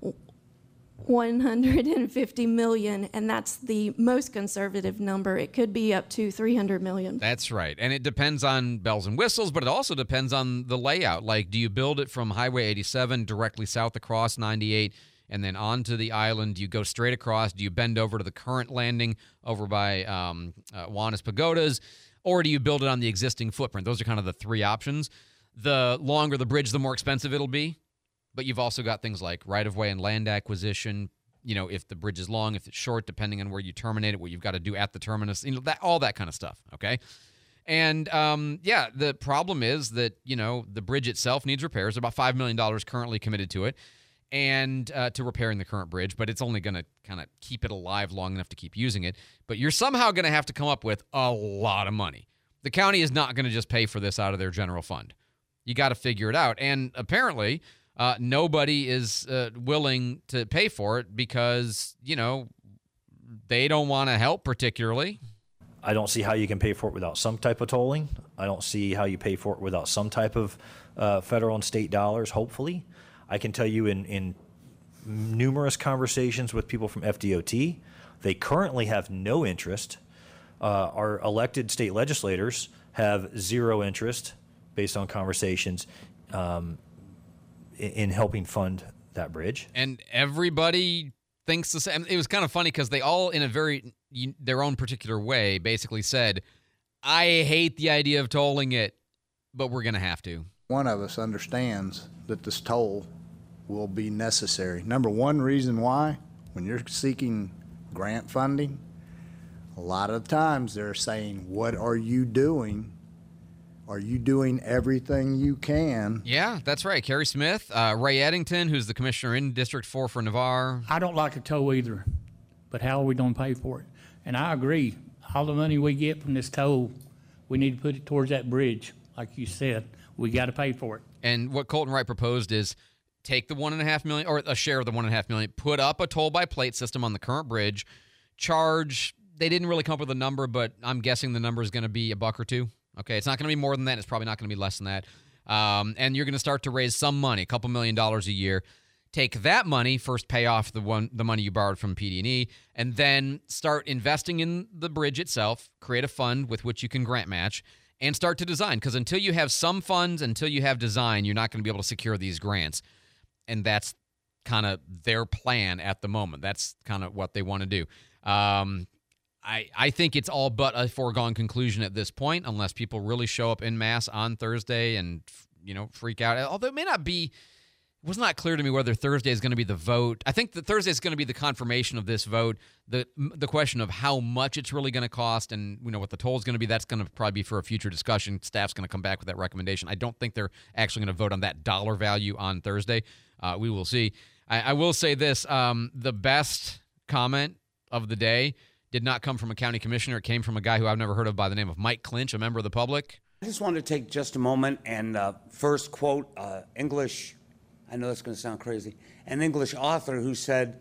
$150 million, and that's the most conservative number. It could be up to $300 million. That's right. And it depends on bells and whistles, but it also depends on the layout. Do you build it from Highway 87 directly south across 98 and then onto the island? Do you go straight across? Do you bend over to the current landing over by Juanes Pagodas? Or do you build it on the existing footprint? Those are kind of the three options. The longer the bridge, the more expensive it'll be. But you've also got things like right-of-way and land acquisition. If the bridge is long, if it's short, depending on where you terminate it, what you've got to do at the terminus, all that kind of stuff, okay? And, the problem is that, the bridge itself needs repairs. About $5 million currently committed to it, and to repairing the current bridge, but it's only going to kind of keep it alive long enough to keep using it. But you're somehow going to have to come up with a lot of money. The county is not going to just pay for this out of their general fund. You got to figure it out. And apparently, nobody is willing to pay for it because, they don't want to help particularly. I don't see how you can pay for it without some type of tolling. I don't see how you pay for it without some type of federal and state dollars, hopefully. I can tell you in numerous conversations with people from FDOT, they currently have no interest. Our elected state legislators have zero interest, based on conversations, in helping fund that bridge. And everybody thinks the same. It was kind of funny because they all, in their own particular way, basically said, I hate the idea of tolling it, but we're going to have to. One of us understands that this toll will be necessary. Number one reason why, when you're seeking grant funding, a lot of times they're saying, what are you doing? Are you doing everything you can? Yeah, that's right. Kerry Smith, Ray Eddington, who's the commissioner in District 4 for Navarre. I don't like a toll either, but how are we going to pay for it? And I agree. All the money we get from this toll, we need to put it towards that bridge. Like you said, we got to pay for it. And what Colton Wright proposed is take the $1.5 million, or a share of the $1.5 million, put up a toll-by-plate system on the current bridge, charge. They didn't really come up with a number, but I'm guessing the number is going to be $1 or $2. Okay, it's not going to be more than that. It's probably not going to be less than that. And you're going to start to raise some money, a couple $1 million a year. Take that money, first pay off the money you borrowed from PD&E, and then start investing in the bridge itself, create a fund with which you can grant match, and start to design. Because until you have some funds, until you have design, you're not going to be able to secure these grants. And that's kind of their plan at the moment. That's kind of what they want to do. I think it's all but a foregone conclusion at this point, unless people really show up en masse on Thursday and, freak out. Although it may not be, it was not clear to me whether Thursday is going to be the vote. I think that Thursday is going to be the confirmation of this vote. The question of how much it's really going to cost and, what the toll is going to be, that's going to probably be for a future discussion. Staff's going to come back with that recommendation. I don't think they're actually going to vote on that dollar value on Thursday. We will see. I will say this. The best comment of the day did not come from a county commissioner. It came from a guy who I've never heard of by the name of Mike Clinch, a member of the public. I just wanted to take just a moment and first quote English, I know that's going to sound crazy, an English author who said,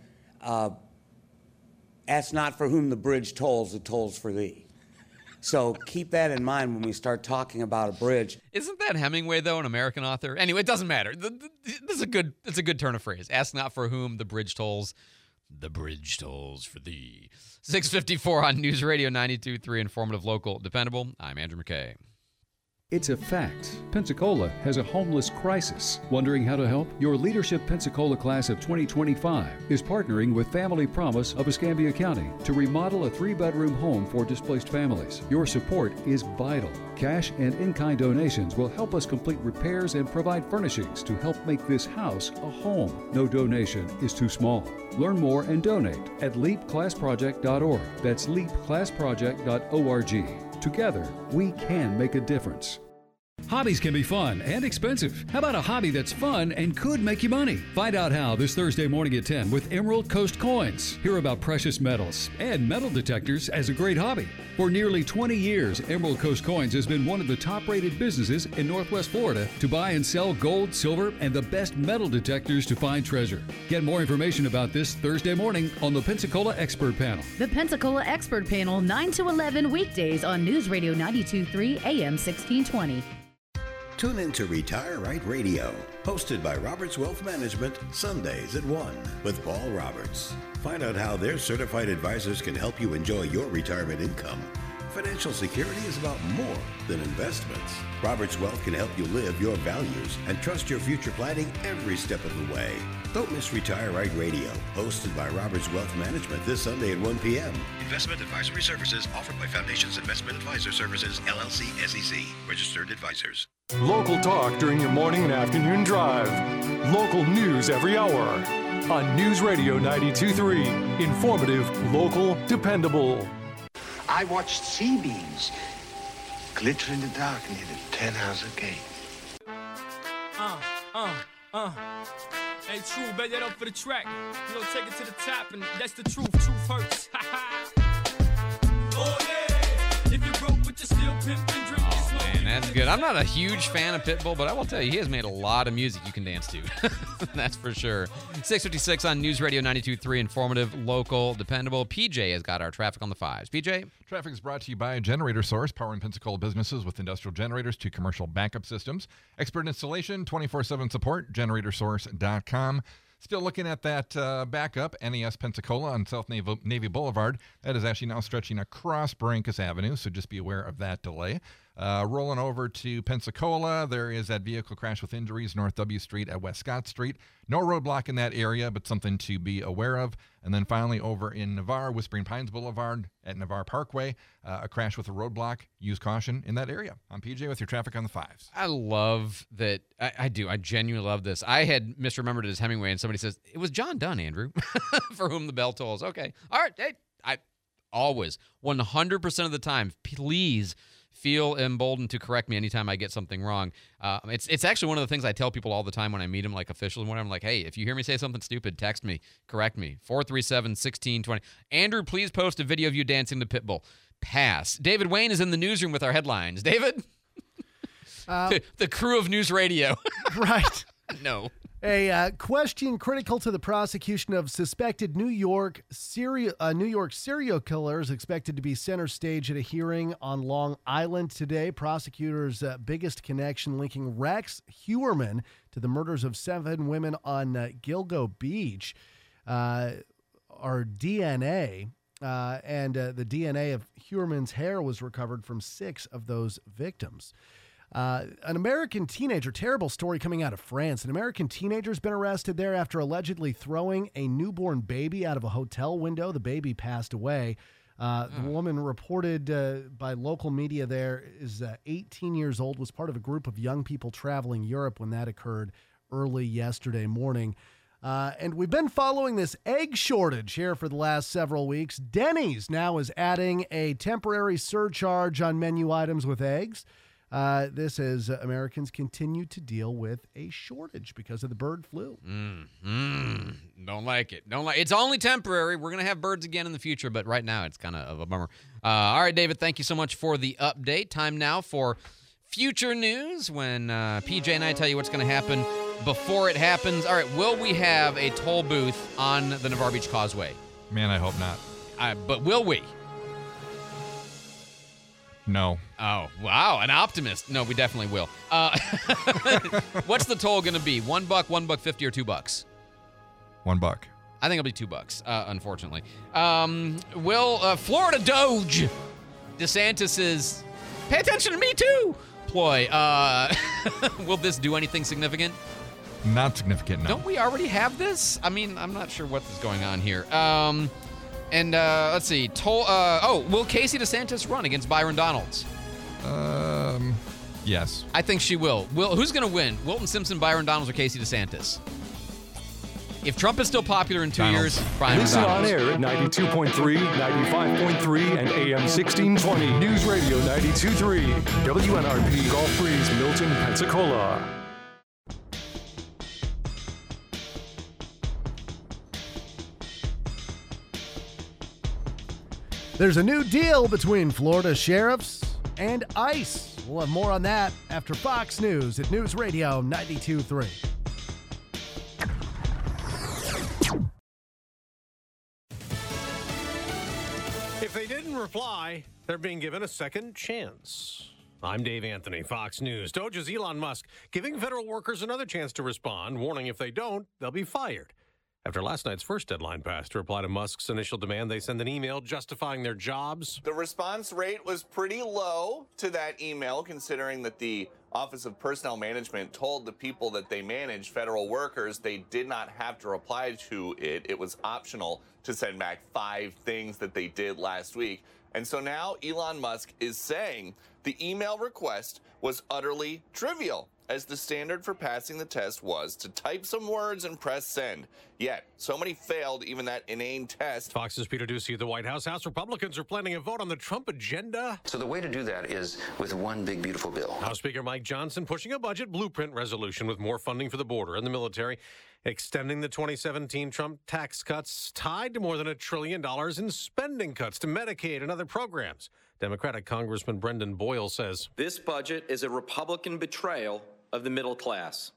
ask not for whom the bridge tolls, it tolls for thee. So keep that in mind when we start talking about a bridge. Isn't that Hemingway, though, an American author? Anyway, it doesn't matter. It's a good turn of phrase. Ask not for whom the bridge tolls, the bridge tolls for thee. 6:54 on News Radio 92.3, informative, local, dependable. I'm Andrew McKay. It's a fact. Pensacola has a homeless crisis. Wondering how to help? Your Leadership Pensacola class of 2025 is partnering with Family Promise of Escambia County to remodel a 3-bedroom home for displaced families. Your support is vital. Cash and in-kind donations will help us complete repairs and provide furnishings to help make this house a home. No donation is too small. Learn more and donate at leapclassproject.org. That's leapclassproject.org. Together, we can make a difference. Hobbies can be fun and expensive. How about a hobby that's fun and could make you money? Find out how this Thursday morning at 10 with Emerald Coast Coins. Hear about precious metals and metal detectors as a great hobby. For nearly 20 years, Emerald Coast Coins has been one of the top-rated businesses in Northwest Florida to buy and sell gold, silver, and the best metal detectors to find treasure. Get more information about this Thursday morning on the Pensacola Expert Panel. The Pensacola Expert Panel, 9 to 11 weekdays on News Radio 92.3 AM 1620. Tune in to Retire Right Radio, hosted by Roberts Wealth Management, Sundays at 1 with Paul Roberts. Find out how their certified advisors can help you enjoy your retirement income. Financial security is about more than investments. Roberts Wealth can help you live your values and trust your future planning every step of the way. Don't miss Retire Right Radio, hosted by Roberts Wealth Management this Sunday at 1 p.m. Investment advisory services offered by Foundations Investment Advisor Services, LLC, SEC, registered advisors. Local talk during your morning and afternoon drive. Local news every hour. On News Radio 92.3. Informative, local, dependable. I watched sea beams glitter in the dark near the 10-house gate. Hey, true, bet that up for the track. You know, take it to the top, and that's the truth. Truth hurts. Oh, yeah. If you're broke, but you're still pimping, drinking. Oh, man, that's good. I'm not a huge fan of Pitbull, but I will tell you, he has made a lot of music you can dance to. That's for sure. 6:56 on News Radio 92.3, informative, local, dependable. PJ has got our traffic on the fives. PJ? Traffic is brought to you by Generator Source, powering Pensacola businesses with industrial generators to commercial backup systems. Expert installation, 24/7 support, generatoursource.com. Still looking at that backup, NES Pensacola on South Navy Boulevard. That is actually now stretching across Barrancas Avenue, so just be aware of that delay. Rolling over to Pensacola, there is that vehicle crash with injuries, North W Street at West Scott Street. No roadblock in that area, but something to be aware of. And then finally over in Navarre, Whispering Pines Boulevard at Navarre Parkway, a crash with a roadblock. Use caution in that area. I'm PJ with your traffic on the fives. I love that. I do. I genuinely love this. I had misremembered it as Hemingway, and somebody says, it was John Donne, Andrew, for whom the bell tolls. Okay. All right. Hey, I always, 100% of the time, please feel emboldened to correct me anytime I get something wrong. It's actually one of the things I tell people all the time when I meet them, like officials and whatever. I'm like, hey, if you hear me say something stupid, text me, correct me. 437-1620. Andrew, please post a video of you dancing to Pitbull. Pass. David Wayne is in the newsroom with our headlines. David? The crew of News Radio. Right. No. A question critical to the prosecution of suspected New York serial killer is expected to be center stage at a hearing on Long Island today. Prosecutors' biggest connection linking Rex Heuermann to the murders of 7 women on Gilgo Beach are DNA. And the DNA of Heuermann's hair was recovered from 6 of those victims. An American teenager, terrible story coming out of France. An American teenager's been arrested there after allegedly throwing a newborn baby out of a hotel window. The baby passed away. The woman reported by local media there is 18 years old, was part of a group of young people traveling Europe when that occurred early yesterday morning. And we've been following this egg shortage here for the last several weeks. Denny's now is adding a temporary surcharge on menu items with eggs. This as Americans continue to deal with a shortage because of the bird flu. Don't like it. It's only temporary. We're going to have birds again in the future, but right now it's kind of a bummer. All right, David, thank you so much for the update. Time now for future news when PJ and I tell you what's going to happen before it happens. All right, will we have a toll booth on the Navarre Beach Causeway? Man, I hope not. But will we? No. Oh, wow, an optimist. No, we definitely will. What's the toll going to be? $1, $1.50, or $2? $1. I think it'll be $2, unfortunately. Will Florida Doge DeSantis's "pay attention to me too" ploy, will this do anything significant? Not significant, no. Don't we already have this? I mean, I'm not sure what is going on here. And let's see. Will Casey DeSantis run against Byron Donalds? Yes. I think she will. Who's going to win? Wilton Simpson, Byron Donalds, or Casey DeSantis? If Trump is still popular in 2 years, Byron Listen Donalds. on air at 92.3, 95.3, and AM 1620. News Radio 92.3. WNRP Gulf Breeze, Milton, Pensacola. There's a new deal between Florida sheriffs and ICE. We'll have more on that after Fox News at News Radio 92.3. If they didn't reply, they're being given a second chance. I'm Dave Anthony, Fox News. Doge's Elon Musk giving federal workers another chance to respond, warning if they don't, they'll be fired. After last night's first deadline passed to reply to Musk's initial demand, they send an email justifying their jobs. The response rate was pretty low to that email, considering that the Office of Personnel Management told the people that they manage, federal workers, they did not have to reply to it. It was optional to send back 5 things that they did last week. And so now Elon Musk is saying the email request was utterly trivial, as the standard for passing the test was to type some words and press send. Yet, so many failed even that inane test. Fox's Peter Ducey at the White House. House Republicans are planning a vote on the Trump agenda. So the way to do that is with one big, beautiful bill. House Speaker Mike Johnson pushing a budget blueprint resolution with more funding for the border and the military, extending the 2017 Trump tax cuts tied to more than $1 trillion in spending cuts to Medicaid and other programs. Democratic Congressman Brendan Boyle says, this budget is a Republican betrayal of the middle class.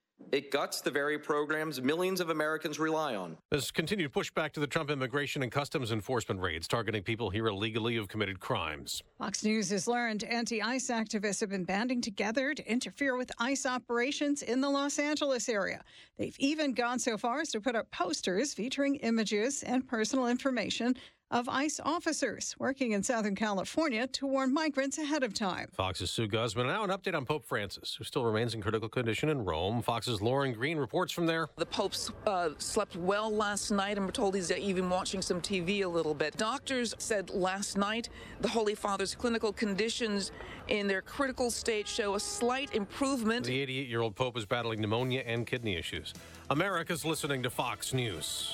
It guts the very programs millions of Americans rely on. There's continued pushback to the Trump immigration and customs enforcement raids targeting people here illegally who've committed crimes. Fox News has learned anti-ICE activists have been banding together to interfere with ICE operations in the Los Angeles area. They've even gone so far as to put up posters featuring images and personal information of ICE officers working in Southern California to warn migrants ahead of time. Fox's Sue Guzman. Now an update on Pope Francis, who still remains in critical condition in Rome. Fox's Lauren Green reports from there. The Pope slept well last night, and we're told he's even watching some TV a little bit. Doctors said last night the Holy Father's clinical conditions in their critical state show a slight improvement. The 88-year-old Pope is battling pneumonia and kidney issues. America's listening to Fox News.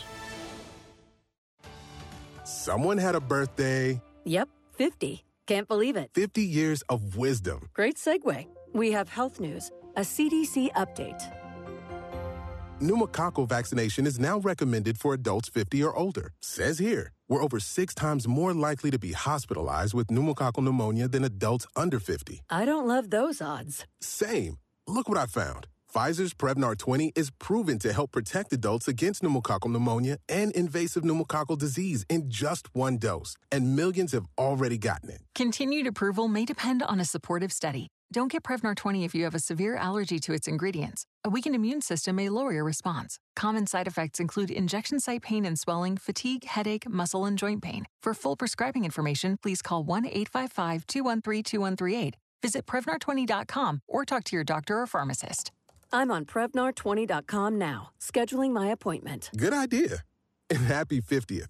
Someone had a birthday. Yep, 50. Can't believe it. 50 years of wisdom. Great segue. We have health news, a CDC update. Pneumococcal vaccination is now recommended for adults 50 or older. Says here, we're over 6 times more likely to be hospitalized with pneumococcal pneumonia than adults under 50. I don't love those odds. Same. Look what I found. Pfizer's Prevnar 20 is proven to help protect adults against pneumococcal pneumonia and invasive pneumococcal disease in just 1 dose, and millions have already gotten it. Continued approval may depend on a supportive study. Don't get Prevnar 20 if you have a severe allergy to its ingredients. A weakened immune system may lower your response. Common side effects include injection site pain and swelling, fatigue, headache, muscle, and joint pain. For full prescribing information, please call 1-855-213-2138 Visit Prevnar20.com or talk to your doctor or pharmacist. I'm on Prevnar20.com now, scheduling my appointment. Good idea. And happy 50th.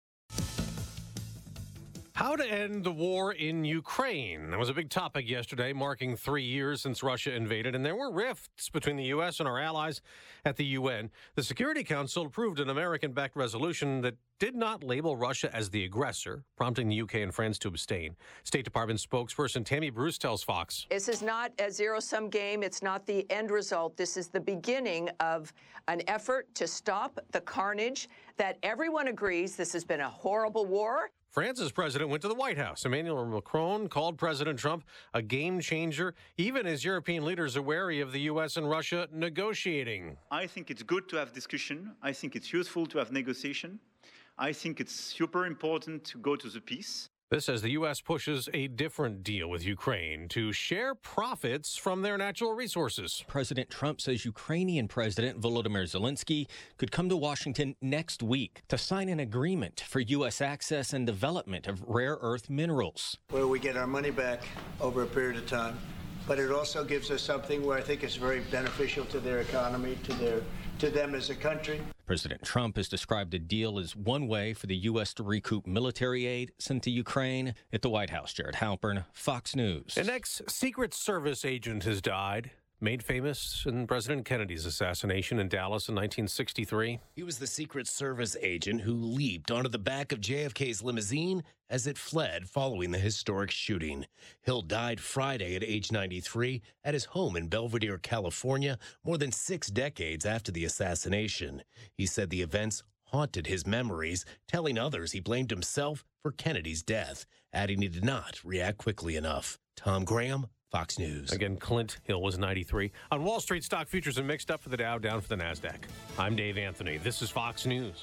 How to end the war in Ukraine. That was a big topic yesterday, marking 3 years since Russia invaded, and there were rifts between the U.S. and our allies at the UN. The Security Council approved an American-backed resolution that did not label Russia as the aggressor, prompting the U.K. and France to abstain. State Department spokesperson Tammy Bruce tells Fox. This is not a zero-sum game. It's not the end result. This is the beginning of an effort to stop the carnage that everyone agrees this has been a horrible war. France's president went to the White House. Emmanuel Macron called President Trump a game changer, even as European leaders are wary of the U.S. and Russia negotiating. I think it's good to have discussion. I think it's useful to have negotiation. I think it's super important to go to the peace. This as the U.S. pushes a different deal with Ukraine to share profits from their natural resources. President Trump says Ukrainian President Volodymyr Zelensky could come to Washington next week to sign an agreement for U.S. access and development of rare earth minerals. Where we get our money back over a period of time, but it also gives us something where I think it's very beneficial to their economy, to them as a country. President Trump has described the deal as one way for the U.S. to recoup military aid sent to Ukraine. At the White House, Jared Halpern, Fox News. An ex-Secret Service agent has died, made famous in President Kennedy's assassination in Dallas in 1963. He was the Secret Service agent who leaped onto the back of JFK's limousine as it fled following the historic shooting. Hill died Friday at age 93 at his home in Belvedere, California, more than 6 decades after the assassination. He said the events haunted his memories, telling others he blamed himself for Kennedy's death, adding he did not react quickly enough. Tom Graham, Fox News. Again, Clint Hill was 93. On Wall Street, stock futures are mixed up for the Dow, down for the NASDAQ. I'm Dave Anthony. This is Fox News.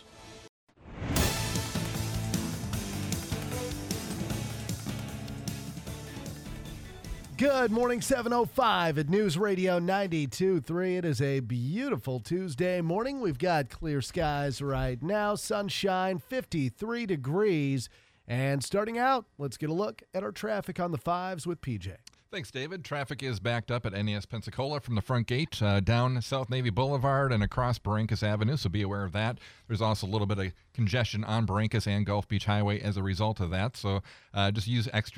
Good morning, 7:05 at News Radio 92.3. It is a beautiful Tuesday morning. We've got clear skies right now, sunshine, 53 degrees. And starting out, let's get a look at our traffic on the 5s with PJ. Thanks, David. Traffic is backed up at NES Pensacola from the front gate down South Navy Boulevard and across Barrancas Avenue, so be aware of that. There's also a little bit of congestion on Barrancas and Gulf Beach Highway as a result of that, so just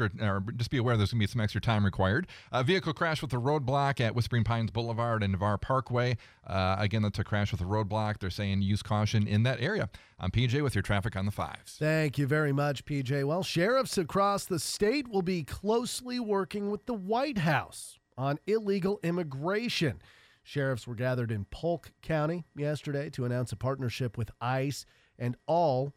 be aware there's going to be some extra time required. A vehicle crash with a roadblock at Whispering Pines Boulevard and Navarre Parkway. Again, that's a crash with a roadblock. They're saying use caution in that area. I'm PJ with your traffic on the 5s. Thank you very much, PJ. Well, sheriffs across the state will be closely working with the White House on illegal immigration. Sheriffs were gathered in Polk County yesterday to announce a partnership with ICE and all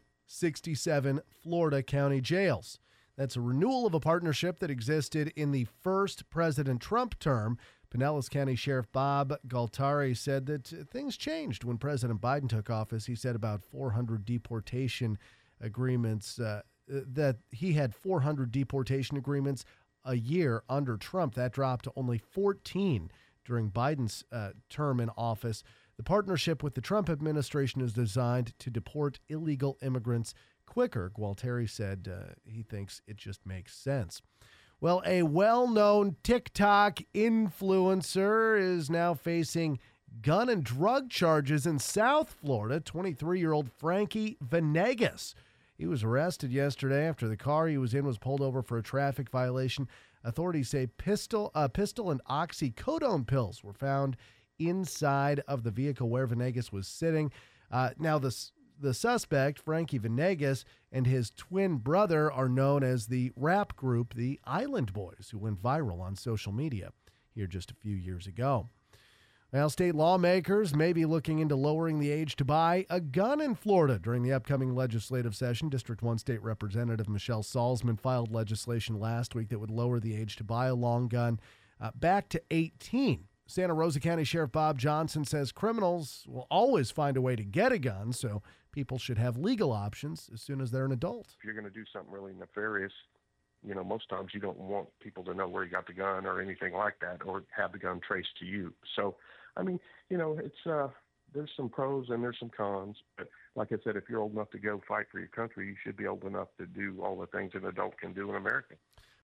67 Florida county jails. That's a renewal of a partnership that existed in the first President Trump term. Pinellas County Sheriff Bob Galtari said that things changed when President Biden took office. He said about 400 deportation agreements, that he had 400 deportation agreements a year under Trump. That dropped to only 14 during Biden's term in office. The partnership with the Trump administration is designed to deport illegal immigrants quicker. Gualtieri said he thinks it just makes sense. Well, a well-known TikTok influencer is now facing gun and drug charges in South Florida. 23-year-old Frankie Venegas. He was arrested yesterday after the car he was in was pulled over for a traffic violation. Authorities say pistol and oxycodone pills were found inside of the vehicle where Venegas was sitting. Now, the suspect, Frankie Venegas, and his twin brother are known as the rap group, the Island Boys, who went viral on social media here just a few years ago. Well, state lawmakers may be looking into lowering the age to buy a gun in Florida during the upcoming legislative session. District 1 State Representative Michelle Salzman filed legislation last week that would lower the age to buy a long gun back to 18. Santa Rosa County Sheriff Bob Johnson says criminals will always find a way to get a gun, so people should have legal options as soon as they're an adult. If you're going to do something really nefarious, most times you don't want people to know where you got the gun or anything like that, or have the gun traced to you. So, it's there's some pros and there's some cons. But like I said, if you're old enough to go fight for your country, you should be old enough to do all the things an adult can do in America.